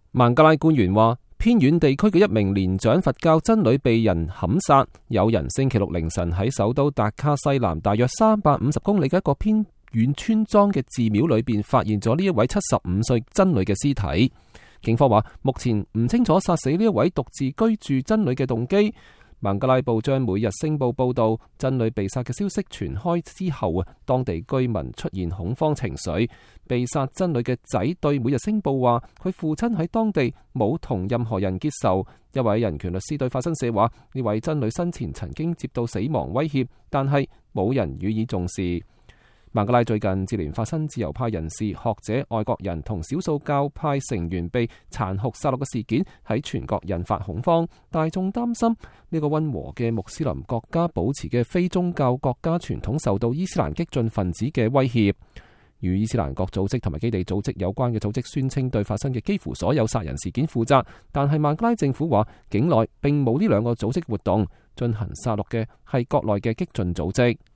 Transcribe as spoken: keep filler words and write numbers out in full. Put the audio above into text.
孟加拉官員話，偏遠地區嘅一名年長佛教僧侶被人砍殺。有人星期六凌晨喺首都達卡西南大約三百五十公里嘅一個偏遠村莊嘅寺廟裏邊發現咗呢一位七十五歲僧侶嘅屍體。警方話，目前唔清楚殺死呢一位獨自居住僧侶嘅動機。孟加拉報章每日星報報道，僧侶被殺嘅消息傳開之後啊，當地居民出現恐慌情緒。被殺僧侶嘅仔對每日星報話，佢父親喺當地冇同任何人結仇。一位人權律師對法新社話，呢位僧侶生前曾經接到死亡威脅，但係冇人予以重視。孟加拉最近接連發生自由派人士、學者、外國人同少數教派成員被殘酷殺戮嘅事件，喺全國引發恐慌。大眾擔心呢個溫和嘅穆斯林國家保持嘅非宗教國家傳統受到伊斯蘭激進分子嘅威脅。與伊斯蘭國組織同埋基地組織有關嘅組織宣稱對發生嘅幾乎所有殺人事件負責，但係孟加拉政府話境內並冇呢兩個組織活動，進行殺戮嘅係國內嘅激進組織。